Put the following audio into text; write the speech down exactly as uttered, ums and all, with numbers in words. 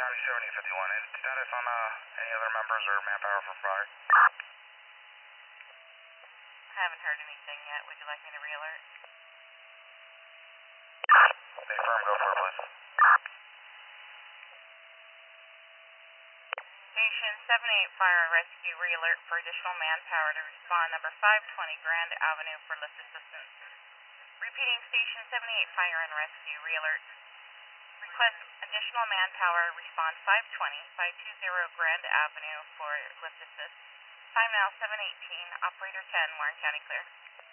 County seventy fifty-one. Any status on uh, any other members or manpower for fire? I haven't heard anything yet. Would you like me to re-alert? Hey, firm, go for it, please. Station seven eight Fire and Rescue re-alert for additional manpower to respond number five twenty Grand Avenue for lift assistance. Repeating, Station seven eight Fire and Rescue re-alert. Request additional manpower, respond five twenty, five twenty Grand Avenue for lift assist. Time now seven eighteen, operator ten, Warren County clear.